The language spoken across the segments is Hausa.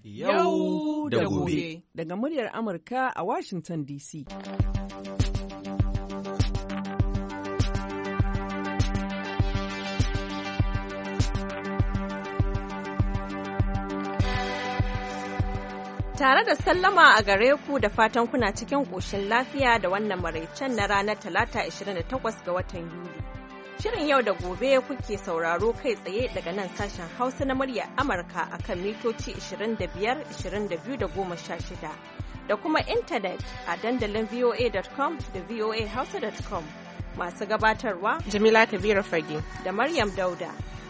Yau da gobe. Daga muryar Amurka a Washington DC. Tare da sallama a gare ku da fatan kuna cikin ƙoshin lafiya da wannan maraicen na ranar Talata 28 ga watan Yuli. Shirin yau da gobe kuke sauraro kai tsaye daga nan sashen Hausa na muryar Amurka akan mitoci 25, 22 da 16 da kuma intanet a dandalin voa.com da voahausa.com. Masu gabatarwa Jamila Kabiru Fage da Maryam Dauda.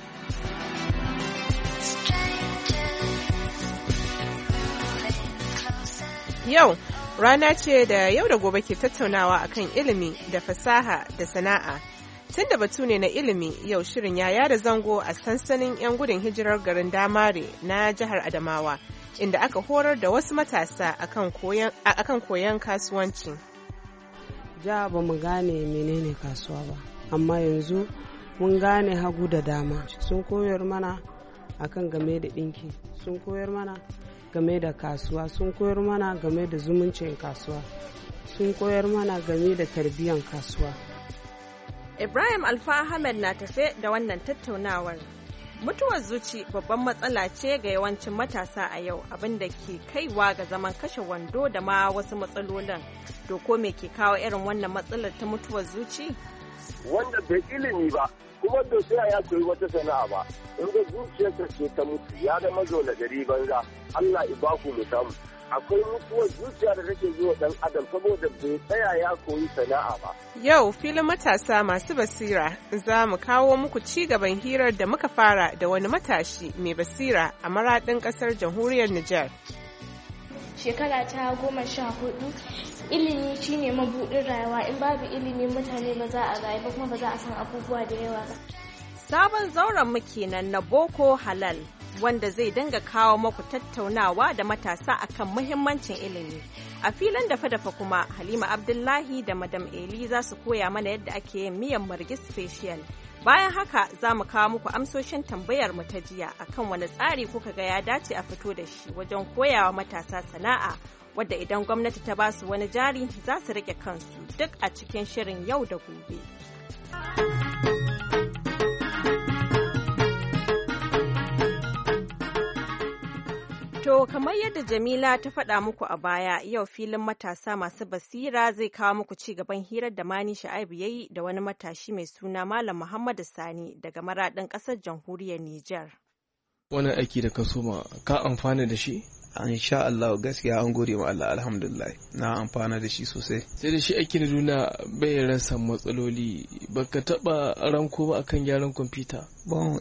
Yau rana ce da yau da gobe ke tattaunawa akan ilimi da fasaha da sana'a. Tun da batu ne na ilimi, yau shirin ya yada zango a sansanin 'yan gudun hijirar garin Damare na jihar Adamawa, inda aka horar da wasu matasa akan koyon kasuwanci. Ja ba mu gane menene kasuwa ba, amma yanzu mun gane hagu da dama. Sun koyar mana akan game da ɗinki, sun koyar mana game da kasuwa, sun koyar mana game da zumuncin kasuwa, sun koyar mana game da tarbiyyar kasuwa. Ibrahim Alfa Ahmed na tafe da wannan tattaunawar. Mutuwar zuci babban matsala ce ga yawancin matasa a yau, abinda ke kaiwa ga zaman kashe wando da ma wasu matsalolin. To ko me ke kawo irin wannan matsalar ta mutuwar zuci? Wanda bai ilimi ba, kuma da sai ya koyi wata sana'a ba, in ga zuciyarsa ce ta mutu ya zama zo da gari banza, Allah ibaku mu samu. Akwai mutuwar zuciya da take zuwa dan adam saboda bai tsaya ya koyi sana'a ba. Yau filin matasa masu basira za mu kawo muku ci gaban hirar da muka fara da wani matashi mai basira a maradin kasar jamhuriyar Nijar. Shekara ta 14, ilimi shine mabuɗin rayuwa, in babu ilimi mutane ba za a rayu ba kuma ba za a san abubuwa da yawa ba. Sabon zauren mu kenan na Boko Halal, wanda zai dinga kawo maku tattaunawa da matasa akan muhimmancin ilimi. A filin dafa-dafa kuma Halima Abdullahi da Madam Eli za su koya mana yadda ake yin miyan margis special. Bayan haka za mu kawo muku amsoshin tambayar mu ta jiya akan wani tsari kuka ga ya dace a fito da shi wajen koyawa matasa sana'a, wadda idan gwamnati ta ba su wani jari za su rike kansu, duk a cikin shirin yau da gobe. To, kamar yadda Jamila ta faɗa muku a baya, yau filin matasa masu basira zai kawo muku ci gaban hirar da Mani Sha'aibu yayi da wani matashi mai suna Malam Muhammadu Sani daga maraɗin ƙasar jamhuriyar Nijar. Wani aiki da ka soma ka amfana da shi? Insha Allah gaskiya an gode ma Allah, alhamdulillah na amfana da shi sosai. Sai da shi aiki na duniya bai rasa matsaloli, baka taɓa ranko ba akan gyaran kwamfuta? Bon,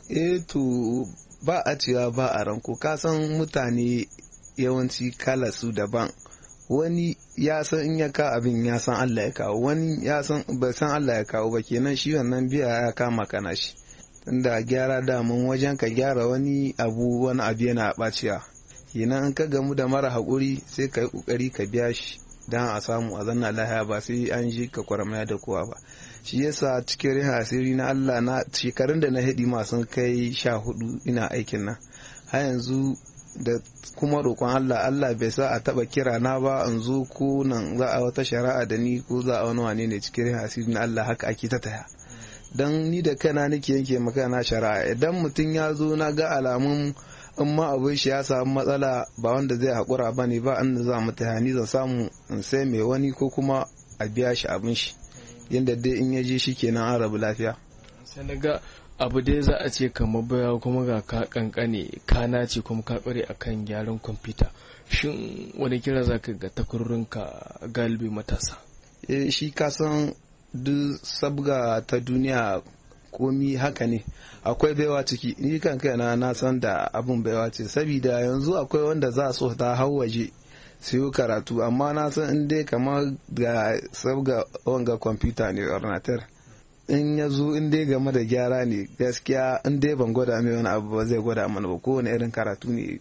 to ba a cewa ba a ranko, ka san mutane yawanci kala su daban. Wani ya san in ya ka abin ya san Allah ya kawo, wani ya san bai san Allah ya kawo ba, kenan shi wannan biya ya kama kana shi. Tunda gyara damun wajen ka gyara wani abu yana ɓaciya, kenan in ka gamu da mara haƙuri sai ka yi ƙoƙari ka biya shi don a samu a zanna lahiya, ba sai an ji ka kwaramaya da kowa ba. Shi yasa cikin riha asiri na Allah, na shekarun da na haɗi masu kai 14 ina aikin nan har yanzu, da kuma roƙon Allah bai sa a taɓa kira na ba in zo ko nan za a wata shari'a da ni ko za a wani wane ne. Cikin riha asiri na Allah haka ake ta taya, don ni da kana nake yanke maka na shari'a. Idan mutum ya zo na ga alamun in ma abin shi ya samu matsala ba wanda zai haƙura ba ne, ba inda za mu taya, ni zan samu in sai mai wani ko kuma a biya shi abin shi, yadda dai in ya je shi kenan an rabu lafiya. Sai daga abu dai za a ce kamar baya kuma ga ka kankane ka nace kuma ka kware akan gyaran kwamfuta. Shin wani kira za ka ga takwarorinka galibi matasa? Shi ka san duk sabga ta duniya komi haka ne, akwai baiwa ciki. Ni kan kaina na san da abun baiwa ce, saboda yanzu akwai wanda za so ta hau waje su yi karatu, amma na san in dai kamar ga sabga wanga kwamfuta ne ordinator, in ya zo in dai game da gyara ne gaskiya in dai ban gwada mai wani abu ba zai gwada mana ba, kowane irin karatu ne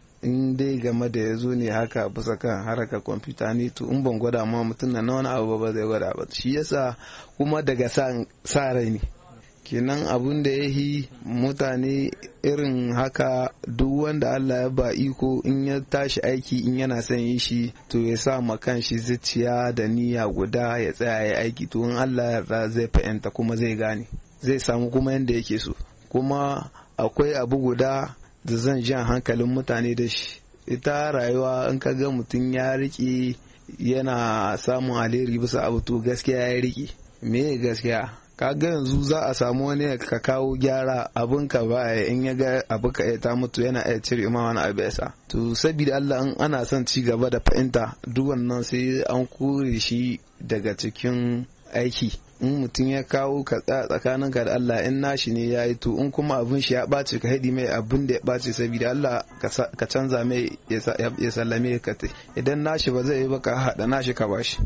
in dai game da ya zo ne haka bisa kan haraka kwamfuta ne, to in ban gwada ma mutum na wani abu ba zai gwada ba. Shi yasa kuma daga sa rai ne, kenan abun da ya yi mutane irin haka duk wanda Allah ya ba iko in ya tashi aiki in yana son yi shi to ya sa ma kanshi zuciya da niyya guda ya tsaya ya aiki to in Allah ya yarda zai fahimta kuma zai gane zai samu kuma yanda yake so. Kuma akwai abu guda da zan jan hankalin mutane da shi, ita rayuwa in ka ga mutum ya riƙe yana samun alheri bisa abu to gaskiya ya riƙe. Me gaskiya? Kaga yanzu za a samu wani ka kawo gyara abin ka ba in ya ga abu ka ta mutu yana iya cire ma wani abu yasa. To saboda Allah in ana son ci gaba da fahimta duk wannan sai an kore shi daga cikin aiki. In mutum ya kawo ka tsakanin ka da Allah in nashi ne ya yi to in kuma abin shi ya ɓace ka haɗi mai abin da ya ɓace saboda Allah ka canza mai ya sallame ka idan nashi ba zai yi ba ka haɗa nashi ka bashi.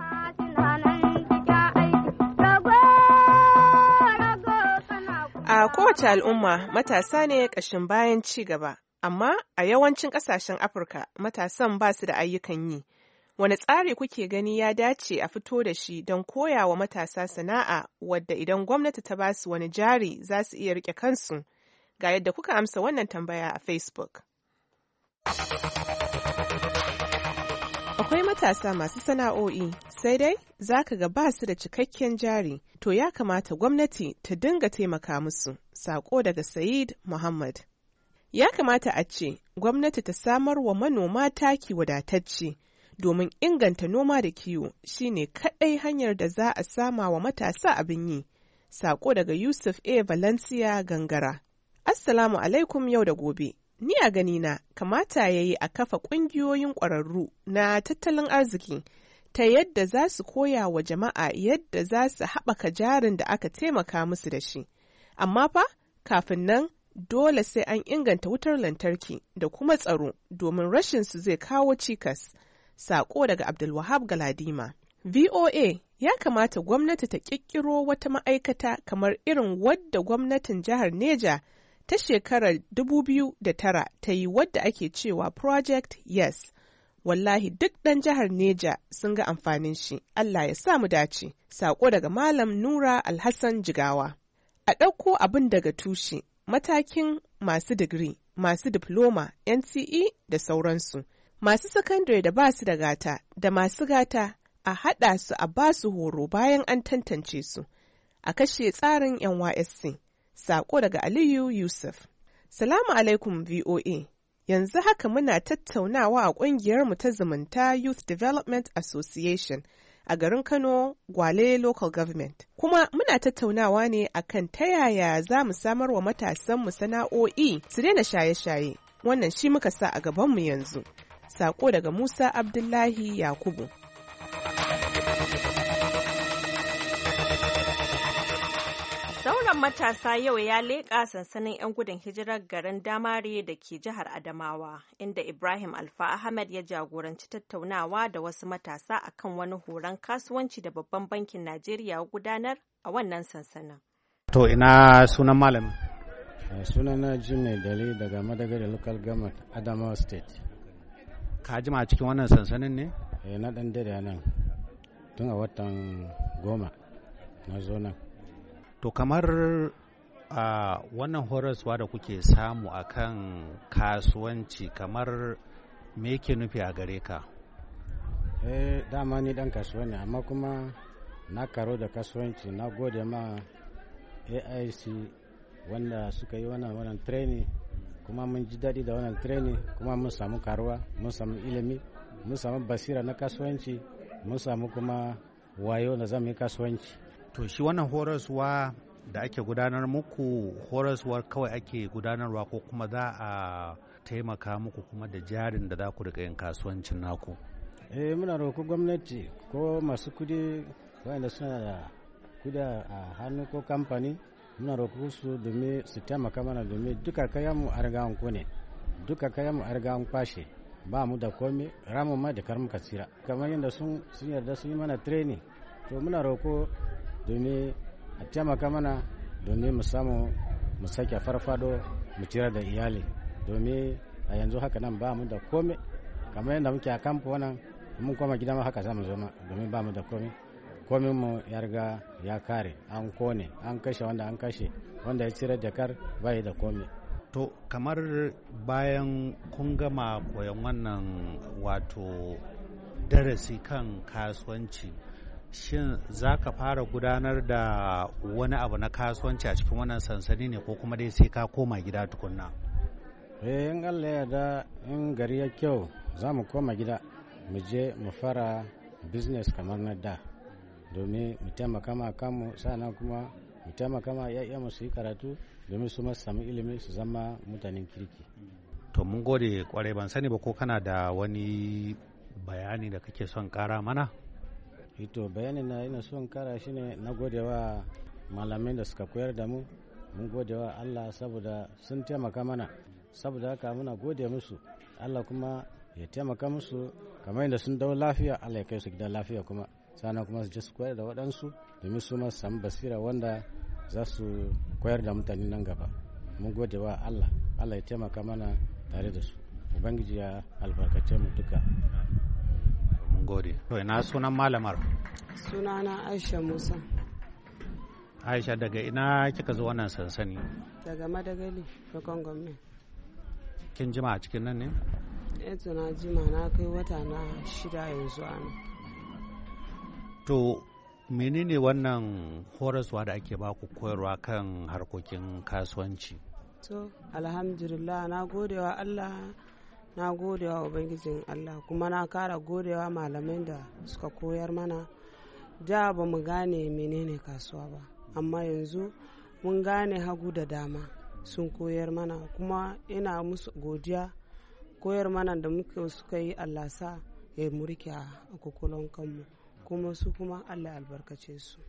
A kowace al'umma matasa ne ƙashin bayan ci gaba, amma a yawancin ƙasashen Afirka matasan ba su da ayyukan yi. Wani tsari kuke gani ya dace a fito da shi don koya wa matasa sana'a wadda idan gwamnati ta ba su wani jari za su iya riƙe kansu? Ga yadda kuka amsa wannan tambaya a Facebook. Akwai matasa masu sana'o'i, sai dai za ka ga ba su da cikakken jari, to ya kamata gwamnati ta dinga taimaka musu. Sako daga Said Muhammad. Ya kamata a ce gwamnati ta samar wa manoma taki wadatacce domin inganta noma da kiwo shine kaɗai hanyar da za a sama wa matasa abin yi. Sako daga Yusuf A. Valencia Gangara. Assalamu alaikum yau da gobe. Ni a ganina kamata ya yi a kafa ƙungiyoyin ƙwararru na tattalin arziki ta yadda za su koya wa jama'a yadda za su haɓaka jarin da aka taimaka musu da shi. Amma fa, kafin nan dole sai an inganta wutar lantarki da kuma tsaro domin rashin su zai kawo cikas. Sako daga Abdulwahab Galadima. VOA ya kamata gwamnati ta ƙirƙiro wata ma'aikata kamar irin wadda gwamnatin jihar Neja ta shekarar 2009 ta yi wadda ake cewa Project Yes. Wallahi duk ɗan jihar Neja sun ga amfanin shi, Allah ya sa mu dace. Sako daga Malam Nura Alhassan Jigawa. A ɗauko abin daga tushe, matakin masu digiri, masu diploma, NCE da sauransu. Masu sakandare da ba su da gata, da masu gata a haɗa su a ba su horo bayan an tantance su. A kashe tsarin NYSC. Sako daga Aliyu Yusuf. Salamu alaikum VOA. Yanzu haka muna tattaunawa a ƙungiyarmu ta zumunta Youth Development Association a garin Kano, Gwale Local Government. Kuma muna tattaunawa ne akan ta yaya za mu samar wa matasanmu sana'o'i su daina shaye-shaye. Wannan shi muka sa a gabanmu yanzu. Sako daga Musa Abdullahi Yakubu. Sauran matasa yau ya leƙa sansanin 'yan gudun hijirar garin Damare da ke jihar Adamawa, inda Ibrahim Alfa Ahmed ya jagoranci tattaunawa da wasu matasa akan wani horon kasuwanci da Babban Bankin Najeriya gudanar a wannan sansanin. To ina sunan malamin? Sunana Jimmy Dali daga Madagari Local Government, Adamawa State. Ka jima a cikin wannan sansanin ne? Na ɗan dare nan tun a watan 10 na zo nan. To kamar wannan horaswa da kuke samu akan kasuwanci kamar me yake nufi a gare ka? Dama ni dan kasuwa ne, amma kuma na karo da kasuwanci. Na gode ma AIC wanda suka yi wannan training, kuma mun ji daɗi da wannan training, kuma mun samu karuwa, mun samu ilimi, mun samu basira na kasuwanci, mun samu kuma wayo na zama kasuwanci. To shi wannan horaswa da ake gudanar muku, horaswar kawai ake gudanarwa ko kuma za a taimaka muku kuma da jarin da za ku riƙa yin kasuwancin naku? Muna roƙo gwamnati ko masu kudi wanda suna da kudi a hannu ko kamfani, muna roƙo su domin su taimaka mana, domin duka kayan mu a riga an kone, duka kayan mu a riga an kwashe, ba mu da komai, ramu ma da karmu tsira. Kamar yadda sun yarda sun yi mana training, to muna roƙo domin a taimaka mana domin mu samu mu sake farfado mu cira da iyali, domin a yanzu haka nan ba mu da komai. Kamar yadda muke a kamfu wannan, mun koma gida ma haka za mu zama, domin ba mu da komai. komin mu ya riga ya kare, an kone, an kashe wanda an kashe, wanda ya cire jakar bai da komai. To kamar bayan kun gama koyon wannan wato darasi kan kasuwanci, shin za ka fara gudanar da wani abu na kasuwanci a cikin wannan sansani ne ko kuma dai sai ka koma gida tukunna? In Allah ya da in gari ya kyau za mu koma gida mu je mu fara business kamar na da, domin mu taimaka ma kanmu, sannan kuma mu taimaka ma mu su yi karatu domin su masu samu ilimi su zama mutanen kirki. To mun gode kwarai, ban sani ba ko kana da wani bayani da kake son kara mana? Ito bayanin na ina son kara shine na gode wa malamai da suka koyar da mu, mun gode wa Allah saboda sun taimaka mana, saboda haka muna gode musu. Allah kuma ya taimaka musu, kamar yadda sun dawo lafiya Allah ya kai su gidan lafiya kuma, sannan kuma su je su koyar da waɗansu domin su ma samu basira wanda za su koyar da mutane nan gaba. Mun gode wa Allah, Allah ya taimaka mana tare da su, Ubangiji ya albarkace mu duka. Mun gode. To ina sunan malamar? Sunana Aisha Musa. Aisha, daga ina kika zo wannan sansani? Daga Madagali, Fakon Gwamnati. Kin jima a cikin nan ne? To na jima, na kai wata na 6 yanzu ana. To menene wannan horaswa da ake baku koyarwa kan harkokin kasuwanci? To alhamdulillah, na godewa Allah, na godewa Ubangijin Allah, kuma na kara godewa malamai da suka koyar mana. Da ba mu gane menene kasuwa ba, amma yanzu mun gane hagu da dama, sun koyar mana, kuma ina musu godiya. Koyar mana da muka suka yi Allah sa ya murke a kokolon kanmu, kuma su kuma Allah albarkace su.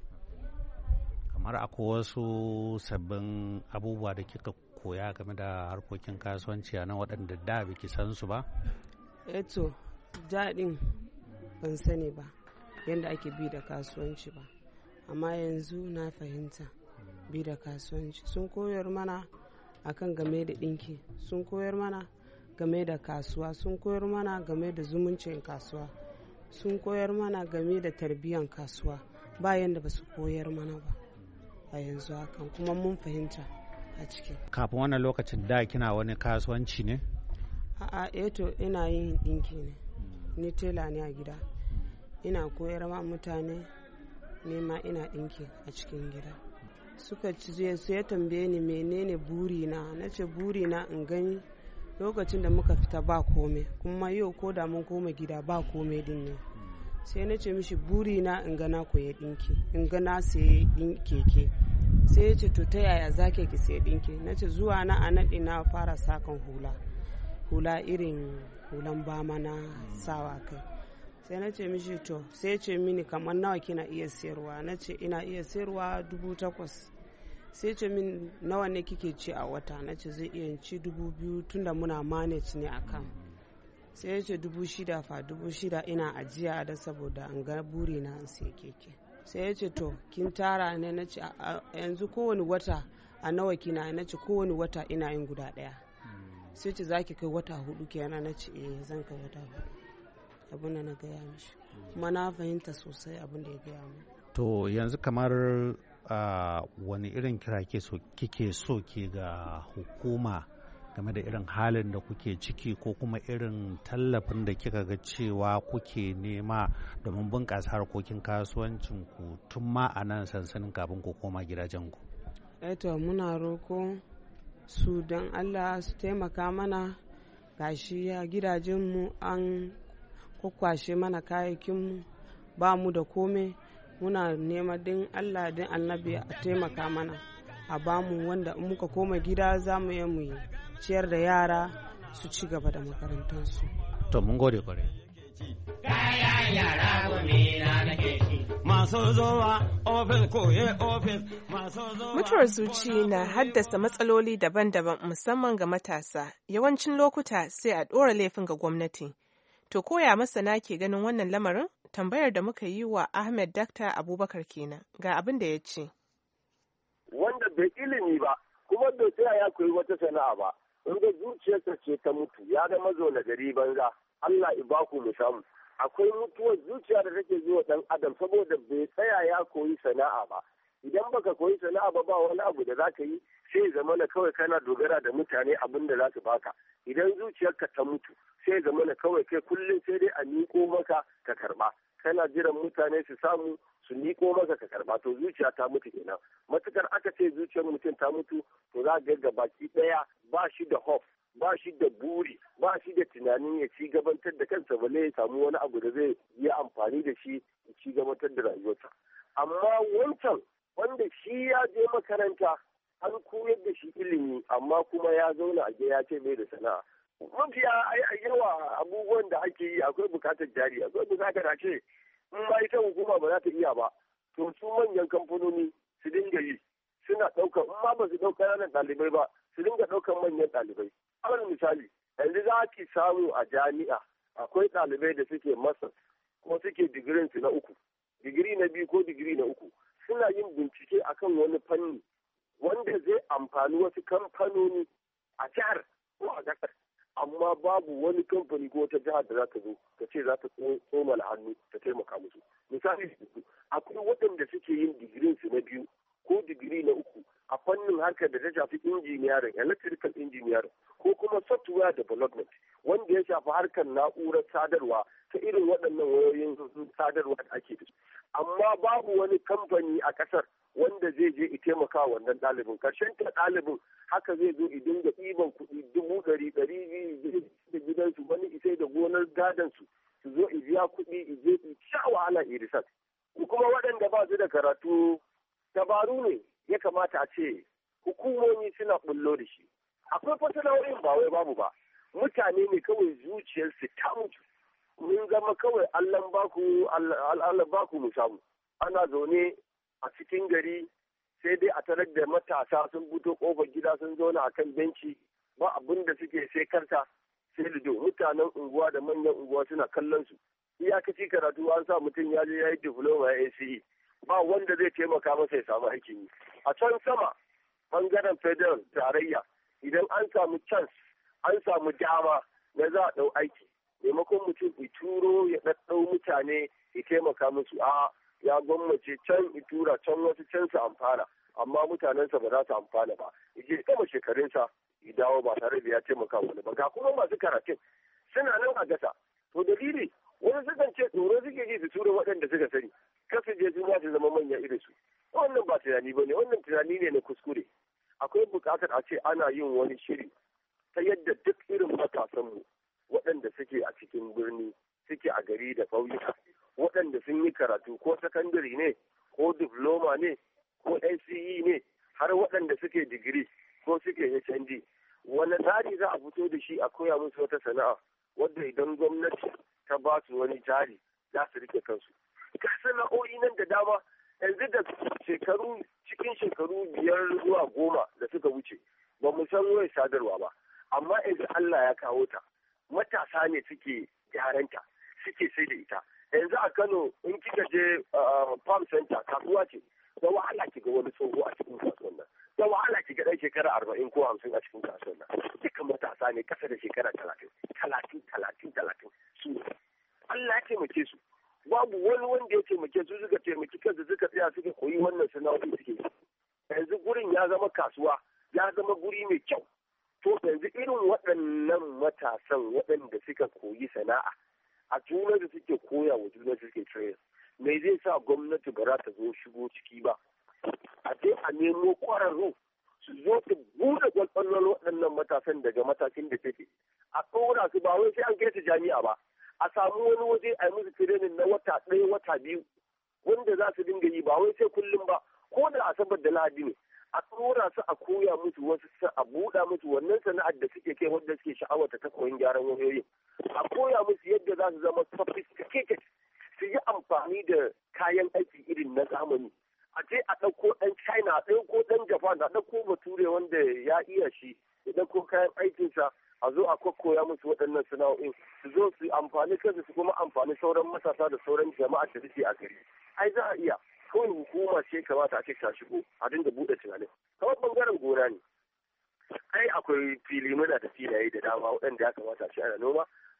Kamar akwai wasu sabbin abubuwa da kika koya game da harkokin kasuwanci a nan waɗanda da biki san su ba? Eto daɗin ban sani ba yadda ake bi da kasuwanci ba, amma yanzu na fahimta bi da kasuwanci. Sun koyar mana akan game da ɗinki, sun koyar mana game da kasuwa, sun koyar mana game da zumuncin kasuwa, sun koyar mana game da tarbiyyar kasuwa, bayan da ba su koyar mana ba a yanzu hakan, kuma mun fahimta a ciki. Kafin wannan lokacin da kina wani kasuwanci ne? A'a, eto ina yin ɗinki ne, ni tela ne a gida, ina koyar ma mutane, nema ina ɗinki a cikin gida. Suka ci su ya tambaye ni menene burina, na ce burina in gani lokacin da muka fita ba kome, kuma yau ko da mun koma gida ba kome din ne. Sai na ce mishi burina in gana koya dinki, in gana saye keke. Sai ya ce to ta yaya za ki saye dinki? Na ce zuwa na a naɗi na fara sakan hula irin hulan bama na sawa kai. Sai na ce mishi to, sai ya ce mini kamar nawa kina iya sayarwa? Na ce ina iya sayarwa 8,000. Sai ce min nawa ne kike ci a wata? Na ce zai iya ci 2,000 tunda muna manage ne akan. Sai ya ce 6,000 fa, 6,000 ina ajiya da saboda an ga buri na an sai keke. Sai ya ce to kin tara ne? Na ce yanzu kowane wata a nawa kina? Na ce kowane wata ina yin guda ɗaya. Sai ce zaki kai wata 4 kenan? Na ce zan kai wata 4. Abin da na gaya mishi, kuma na fahimta sosai abin da ya gaya mu. To yanzu kamar wani irin kira kike so ke ga hukuma game da irin halin da kuke ciki, ko kuma irin tallafin da kika ga cewa kuke nema domin bunƙasa harkokin kasuwancin ku tun ma a nan sansanin kafin ku koma gidajenku? Eto muna roko su don Allah su taimaka mana, gashi ya gidajenmu an kwakwashe mana kayayyakinmu, ba mu da kome. Muna nema din Allah din annabi a taimaka mana, a bamu wanda in muka koma gida za mu yi ciyar da yara su ci gaba da makarantarsu. To mun gode kwarai. Mutuwar zuci na haddasa matsaloli daban-daban musamman ga matasa. Yawancin lokuta sai a ɗora laifin ga gwamnati. To koya masana ke ganin wannan lamarin? Tambayar da muka yi wa Ahmed Dakta Abubakar kenan, ga abin da ya ce. Wanda bai ilimi ba, kuma bai tsaya ya koyi wata sana'a ba, wanda zuciyarsa ce ta mutu, ya zama zo na gari banza, Allah ibaku mu samu. akwai mutuwar zuciya da take zuwa ɗan adam saboda bai tsaya ya koyi sana'a ba. Idan baka koyi sana'a ba wani abu da zaka yi sai zama na kawai kana dogara da mutane abin da za su baka. Idan zuciyarka ta mutu sai zama na kawai kai kullum sai dai a miƙo maka ka karba. Kana jiran mutane su samu su miƙo maka ka karba, to zuciya ta mutu kenan. Matukar aka ce zuciyar mutum ta mutu to za ga baki ɗaya ba shi da hope, ba shi da buri, ba shi da tunanin ya ci gabatar da kansa balle ya samu wani abu da zai yi amfani da shi ya ci gabatar da rayuwarsa. Amma wancan wanda shi ya je makaranta an koyar da shi ilimi amma kuma ya zauna a ya ce bai da sana'a. Mafiya yawa abubuwan da ake yi akwai bukatar jari, akwai bukatar a ce in ma ita hukuma ba za ta iya ba to su manyan kamfanoni su dinga yi, suna ɗaukar in ma ba su ɗaukar ƙananan ɗalibai ba su dinga ɗaukar manyan ɗalibai. Alal misali yanzu za ki samu a jami'a akwai ɗalibai da suke masters ko suke digirin su na uku, digiri na biyu ko digiri na uku, suna yin bincike akan wani fanni wanda zai amfani wasu kamfanoni a jihar ko a ƙasar, amma babu wani kamfani ko wata jihar da za ta zo ta ce za ta tsoma hannu ta taimaka musu. Misali akwai waɗanda suke yin digirin su na biyu ko digiri na uku a fannin harkar da ta shafi engineering, electrical engineering ko kuma software development wanda ya shafi harkar na'urar sadarwa ta irin waɗannan wayoyin sadarwa da ake da su. Amma babu wani kamfani a ƙasar wanda zai je i taimaka wannan ɗalibin. Karshen ta ɗalibin haka zai zo idan da ɗiban kuɗi 100,000, 200 da gidansu, wani isai da gonar gadansu su zo i biya kuɗi i je i sha wahala i research. Kuma waɗanda ba su da karatu dabaru ne ya kamata a ce hukumomi suna bullo da shi. Akwai fasalawar ba wai babu ba, mutane ne kawai zuciyarsu ta mutu. Mun zama kawai Allah baku mu samu. Ana zaune a cikin gari sai dai a tarar da matasa sun fito kofar gida sun zauna akan benci ba abin da suke sai karta sai lido. Mutanen unguwa da manyan unguwa suna kallon su. Iyakaci karatu an sa mutum ya je ya yi diploma ya ACE. Ba wanda zai taimaka masa ya samu aikin yi. A can sama bangaren federal tarayya idan an samu chance an samu dama na za a ɗau aiki maimakon mutum ya turo ya ɗaɗɗau mutane ya taimaka musu a ya gwammace can ya tura can wasu can su amfana amma mutanensa ba za su amfana ba ya je kama shekarunsa ya dawo ba tare da ya taimaka wani ba. Ga kuma masu karatun suna nan a gasa. To dalili wani sukan ce tsoro suke ji su tura waɗanda suka sani kasu je su su zama manya irin su. Wannan ba tunani ba ne, wannan tunani ne na kuskure. Akwai buƙatar a ce ana yin wani shiri ta yadda duk irin matasanmu waɗanda suke a cikin birni suke a gari da ƙauyuka waɗanda sun yi karatu ko sakandare ne ko diploma ne ko NCE ne har waɗanda suke digiri ko suke HND wani tsari za a fito da shi a koya musu wata sana'a wadda idan gwamnati ta ba su wani jari za su rike kansu. Ga sana'o'i nan da dama yanzu da cikin shekaru 5 zuwa 10 da suka wuce ba mu san wayar sadarwa ba, amma yanzu Allah ya kawo ta matasa ne suke gyaranta suke sai da ita. Yanzu a Kano in kika je farm center kasuwa ce da wahala ki ga wani tsoho a cikin kasuwan nan, da wahala ki ga ɗan shekara 40 ko 50 a cikin kasuwan nan. Duka matasa ne kasa da shekara 30 su Allah ya taimake su. Babu wani wanda ya taimake su suka taimaki kansu suka tsaya suka koyi wannan sana'o'i suke. Yanzu gurin ya zama kasuwa, ya zama guri mai kyau. To yanzu irin waɗannan matasan waɗanda suka koyi sana'a a juna da suke koya wa juna suke train, me zai sa gwamnati ba za ta zo shigo ciki ba? A je a nemo ƙwararru su zo su buɗe kwalkwallon waɗannan matasan daga matakin da take. A ɗora su ba wai sai an kai su jami'a ba. A samu wani waje a yi musu training na wata 1 wata 2 wanda za su dinga yi ba wai sai kullum ba ko da asabar da lahadi ne. A tsora su a koya musu wasu a buɗa musu wannan sana'ar da suke kai wanda suke sha'awata ta koyon gyaran wayoyin. A koya musu yadda za su zama sophisticated su yi amfani da kayan aiki irin na zamani. A je a ɗauko ɗan China, a ɗauko ɗan Japan, a ɗauko Bature wanda ya iya shi, ya ɗauko kayan aikinsa a zo a koya musu waɗannan sana'o'in su zo su amfani kansu su kuma amfani sauran matasa da sauran jama'a da suke a gari. Ai za a iya. Kawai hukuma ce kamata a ce ta shigo a dinga buɗe tunanin. Kamar bangaren gona ne. Ai akwai fili muna da filaye da dama waɗanda ya kamata a ce ana noma,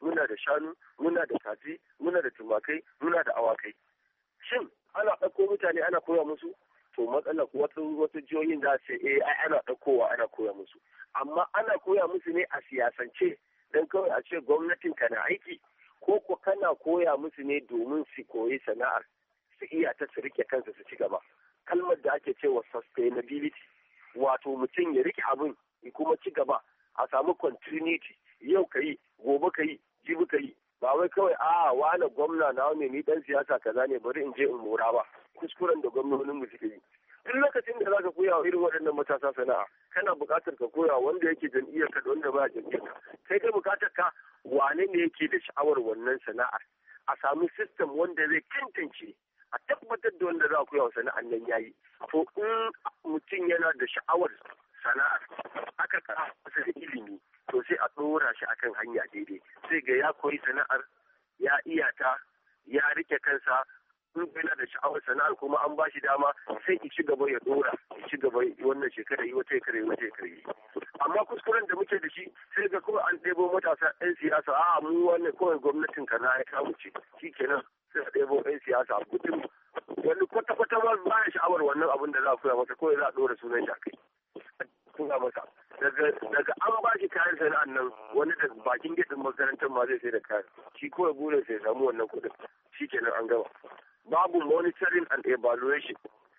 muna da shanu, muna da kaji, muna da tumakai, muna da awakai. Shin ana ɗauko mutane ana koya musu? To matsalar wasu jihohin za su ce ana ɗaukowa ana koya musu. Amma ana koya musu ne a siyasance don kawai a ce gwamnatin ka na aiki, ko kana koya musu ne domin su koyi sana'ar su iya ta su rike kansa su ci gaba. Kalmar da ake cewa sustainability, wato mutum ya rike abin ya kuma ci gaba, a samu continuity, yau ka yi gobe ka yi jibi ka yi, ba wai kawai wane gwamna na wani ni dan siyasa kaza ne bari in je in mora ba. Kuskuren da gwamnonin mu suke yi. Duk lokacin da zaka koya wa irin waɗannan matasa sana'a, kana buƙatar ka koya wanda yake jam'iyyar ka da wanda baya jam'iyyar ka. Kai dai buƙatar ka wane ne yake da sha'awar wannan sana'ar. A samu system wanda zai tantance, a tabbatar da wanda za a koya wa sana'ar nan yayi. To in mutum yana da sha'awar sana'ar, aka kara masa da ilimi, to sai a ɗora shi akan hanya daidai. Sai ga ya koyi sana'ar, ya iya ta, ya rike kansa. In yana da sha'awar sana'ar kuma an ba shi dama, sai ki ci gaba ya dora, ya ci gaba wannan shekara yi wata shekara yi wata shekara yi. Amma kuskuren da muke da shi sai ga kawai an ɗebo matasa 'yan siyasa, mu wannan kawai gwamnatin ka na ya kawo ce, shi kenan sai a ɗebo 'yan siyasa a gudun wani kwata-kwata ba ya sha'awar wannan abin da za a koya masa, kawai za a ɗora sunan shi a kai. Kuna masa daga an ba shi kayan sana'ar nan, wani da bakin gidan makarantar ma zai sai da kayan, shi kawai burin sai samu wannan kuɗin, shi kenan an gama. Babu monitoring and evaluation.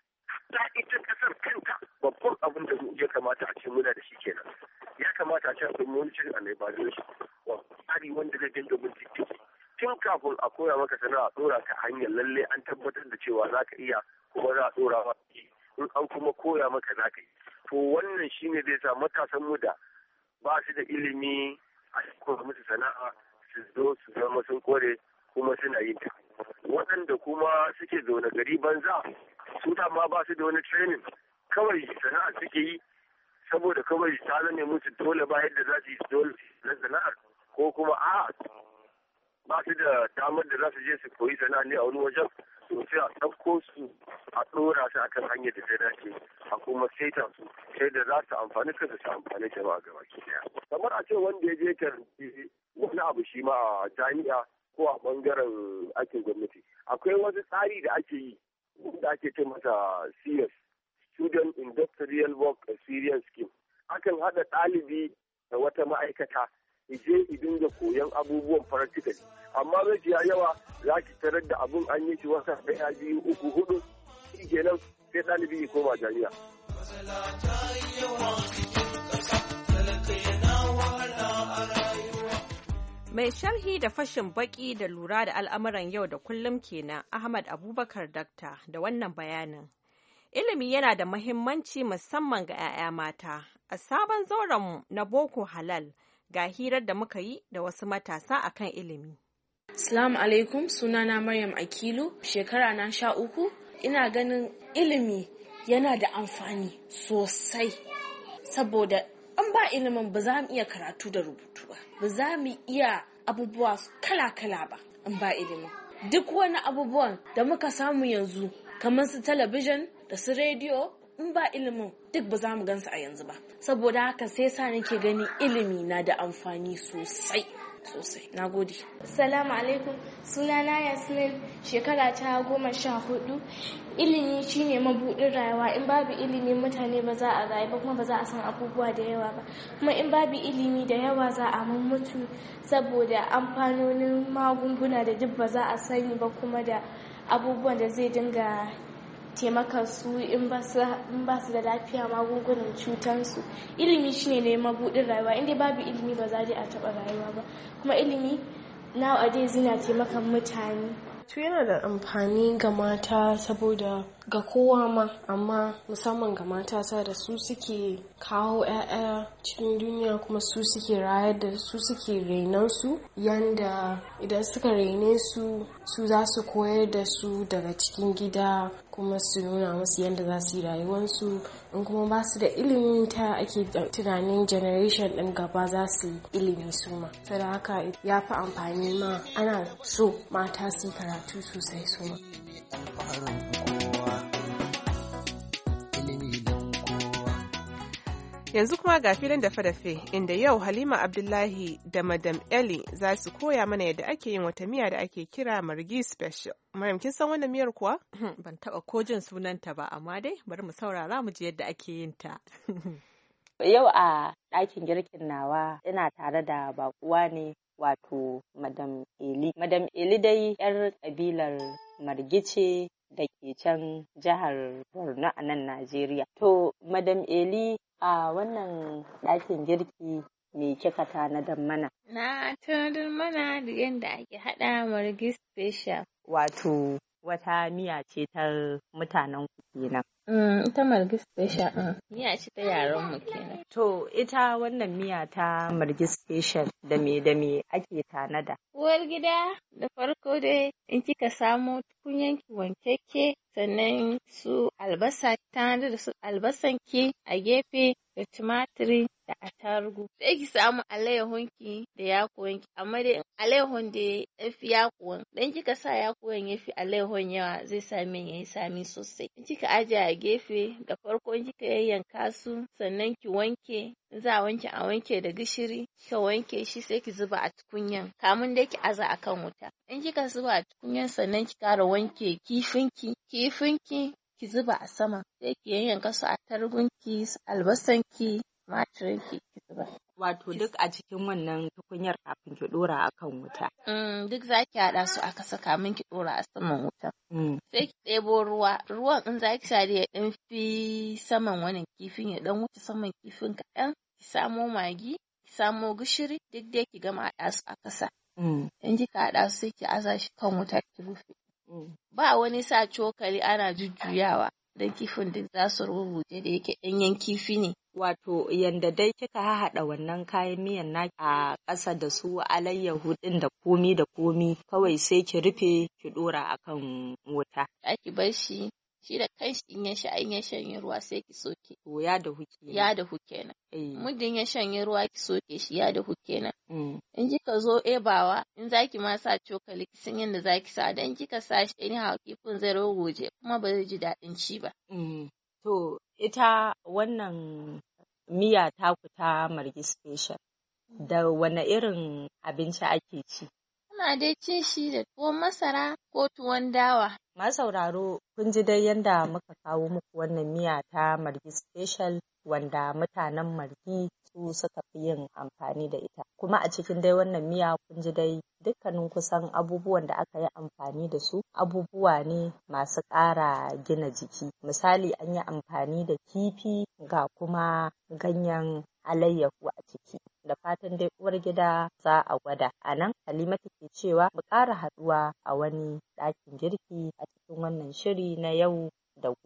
Ta ita kasar kanta babban abin da ya kamata a ce muna da shi kenan. Ya kamata a ce akwai monitoring and evaluation. Tsari wanda zai dinga bincike. Tun kafin a koya maka sana'a, ɗora ka hanyar lalle an tabbatar da cewa za ka iya, kuma za a ɗora maka in an kuma koya maka za ka yi. To wannan shine zai sa matasan mu da ba su da ilimi a koya musu sana'a su zo su zama sun kore kuma suna yin ta. Waɗanda kuma suke zaune gari banza, su ma ba su da wani training, kawai sana'a suke yi saboda kawai ta zane musu dole ba yadda za su yi dole na sana'ar, ko kuma ba su da damar da za su je su koyi sana'a ne a wani wajen, to sai a ɗauko su a ɗora su akan hanyar da ta dace, a kuma saita su sai da za su amfani kansu su amfani jama'a gaba ki daya. Kamar a ce wanda ya je karanci wani abu shi ma a jami'a ko a bangaren aikin gwamnati, akwai wasu tsari da ake yi da ake ce masa CS, Student Industrial Work Experience Scheme. Akan haɗa ɗalibi da wata ma'aikata je dinga koyon abubuwan practical, amma mafiya yawa za ki tarar da abun an yi shi wata ɗaya 2 3 4 shi kenan sai ɗalibi ya koma jami'a. Mai sharhi da fashin baki da lura da al'amuran yau da kullum kenan Ahmad Abubakar Dakta da wannan bayanin. Ilimi yana da muhimmanci musamman ga 'ya'ya mata. A sabon zauren na Boko Halal ga hirar da muka yi da wasu matasa akan ilimi. Assalamu alaikum, sunana Maryam Akilu, shekara na 13. Ina ganin ilimi yana da amfani sosai saboda an ba ilimin ba za mu iya karatu da rubutu ba za mu iya abubuwa kala-kala ba an ba ilimin. Duk wani abubuwan da muka samu yanzu kamar su talabijin da su rediyo, in ba ilimin duk ba za mu gansu a yanzu ba. Saboda haka sai sa nake gani ilimi na da amfani sosai. Na gode. Assalamu alaikum, sunana Yasmin, shekara ta 14. Ilimi shine mabuɗin rayuwa. In babu ilimi mutane ba za a rayu ba, kuma ba za a san abubuwa da yawa ba. Kuma in babu ilimi da yawa za a mutu saboda amfanonin magunguna da duk ba za a sani ba, kuma da abubuwan da zai dinga taimaka su in ba su da lafiya, magungunan cutansu. Ilimi shine ne mabudin rayuwa. Inda babu ilimi ba za a taɓa rayuwa ba. Kuma ilimi nowadays yana taimakan mutane. To yana da amfani ga mata saboda ga kowa ma, amma musamman ga mata da su suke kawo 'ya'ya cikin duniya, kuma su suke rayar da su, suke renon su, yanda idan suka rene su za su koyar da su daga cikin gida, kuma su nuna musu yadda za su yi rayuwarsu. In kuma ba su da ilimin ta ake tunanin generation ɗin gaba za su yi ilimi su ma. Saboda haka ya fi amfani ma, ana so mata su yi karatu sosai su ma. Yanzu kuma ga filin dafe-dafe inda yau Halima Abdullahi da Madam Eli za su koya mana yadda ake yin wata miya da ake kira margi special. Maryam, kin san wannan miyar kuwa? Ban taba ko jin sunanta ba, amma dai bari mu saurara mu ji yadda ake yin ta. Yau a ɗakin girkin nawa ina tare da bakuwa ne wato Madam Eli. Madam Eli dai 'yar ƙabilar Margi ce da ke can jihar Borno a nan Najeriya. To, Madam Eli, a wannan ɗakin girki me kika tanadar mana? Na tanadar mana da yadda ake haɗa margi special. Wato, wata miya ce ta mutanen ku kenan. Ita margi special miya ce ta yaran mu kenan. To, ita wannan miya ta margi special da me ake tanada? Uwar gida, da farko dai in kika samo tukunyanki wankeke, sannan su albasa, tanada da su albasanki a gefe, da tumatiri da attarugu. Sai ki samu alayyahunki da yakuwanki, amma dai alayyahun da ya fi yakuwan. Dan kika sa yakuwan ya fi alayyahun yawa zai sa min yayi sami sosai. In kika ajiye a gefe, da farko in kika yayyanka su, sannan ki wanke. In za a wanke da gishiri, kika wanke shi sai ki zuba a tukunyan. Kamun dai ki aza akan wuta. In kika zuba a tukunyan sannan ki kara wanke kifinki ki zuba a sama. Sai ki yayyanka su attarugunki, su albasanki, tumatirinki ki zuba. Wato duk a cikin wannan tukunyar kafin ki dora akan wuta. Duk zaki haɗa su aka saka min ki dora a saman wuta. Sai ki ɗebo ruwan in zaki sa da ya ɗan fi saman wannan kifin ya ɗan wuce saman kifin kaɗan. Ki samo magi, ki samo gishiri, duk dai ki gama haɗa su a kasa. In kika haɗa su sai ki aza shi kan wuta ki rufe. Ba wani sa cokali ana jujjuyawa don kifin duk za su rurruje da yake ɗanyen kifi ne. Wato yanda dai kika haɗa wannan kayan miyan naki a ƙasa da su alayyahu ɗin da komi kawai sai ki rufe ki ɗora akan wuta. Ki bar shi da kanshi in ya shanye ruwa sai ki soke. To ya dahu kenan. Ya dahu kenan. Muddin ya shanye ruwa ki soke shi ya dahu kenan. In kika zo ebawa in zaki ma sa cokali ki san yadda zaki sa, dan kika sa shi anyhow kifin zai ruguje kuma ba zai ji daɗin ci ba. To ita wannan miya taku ta margi special da wane irin abinci ake ci? Ana dai cin shi da tuwon masara ko tuwon dawa. Masauraro kun ji dai yanda muka kawo muku wannan miya ta margi special wanda mutanen Margi su suka fi yin amfani da ita. Kuma a cikin dai wannan miya kun ji dai dukkanin kusan abubuwan da aka yi amfani da su abubuwa ne masu ƙara gina jiki. Misali an yi amfani da kifi ga kuma ganyen alayyahu a ciki. Da fatan dai uwar gida za a gwada. A nan Halimatu ke cewa mu ƙara haɗuwa a wani ɗakin girki a cikin wannan shiri na yau da gobe.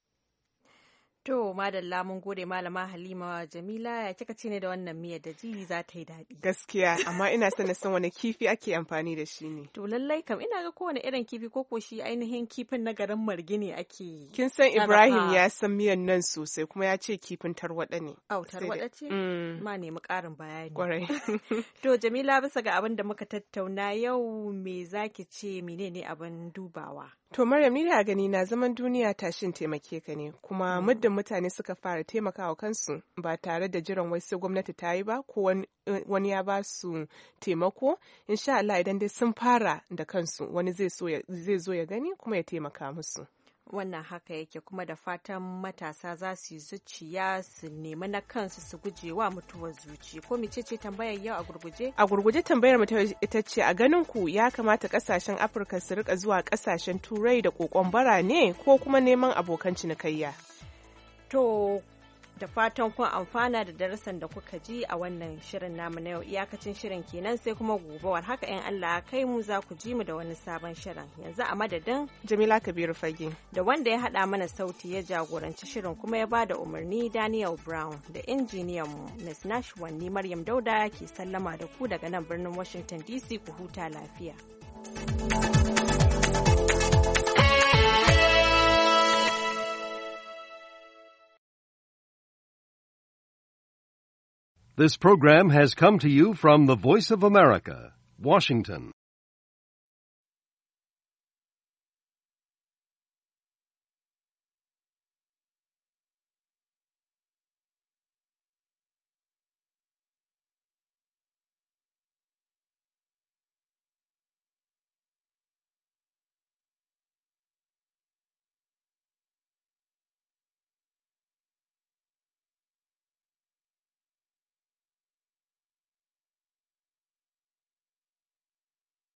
To, madalla mun gode malama Halima. Jamila, ya kika ce ne da wannan miyar da ji za ta yi daɗi? Gaskiya, amma ina son na san wani kifi ake amfani da shi ne. To lallai kam ina ga kowane irin kifi ko shi ainihin kifin na garin Margi ne ake. Kin san Ibrahim ya san miyan nan sosai kuma ya ce kifin tarwaɗa ne. Au, tarwaɗa ce? Ma nemi ƙarin bayani. Kwarai. To, Jamila, bisa ga abin da muka tattauna yau, me zaki ce menene abin dubawa? To Maryam, ni da gani na zaman duniya tashin taimake ka ne, kuma muddin mutane suka fara taimakawa kansu ba tare da jiran wai sai gwamnati ta yi ba ko wani ya ba su taimako, insha Allah idan dai sun fara da kansu wani zai zo ya gani kuma ya taimaka musu. Wannan haka yake, kuma da fatan matasa za su yi zuciya su nemi na kansu su guje wa mutuwar zuci. Ko mece ce tambayar yau a gurguje? A gurguje tambayar mu ita ce, a ganin ku ya kamata kasashen Afirka su rika zuwa kasashen Turai da kokon bara ne ko kuma neman abokan cinikayya? To da fatan kun amfana da darasin da kuka ji a wannan shirin namu na yau. Iyakacin shirin kenan, sai kuma gobe war haka in Allah ya kai mu za ku ji mu da wani sabon shirin. Yanzu a madadin Jamila Kabiru Fage da wanda ya haɗa mana sauti ya jagoranci shirin kuma ya bada umarni Daniel Brown da injiniyan mu Miss Nashwan, ni Maryam Dauda ke sallama da ku daga nan birnin Washington DC. Ku huta lafiya. This program has come to you from the Voice of America, Washington.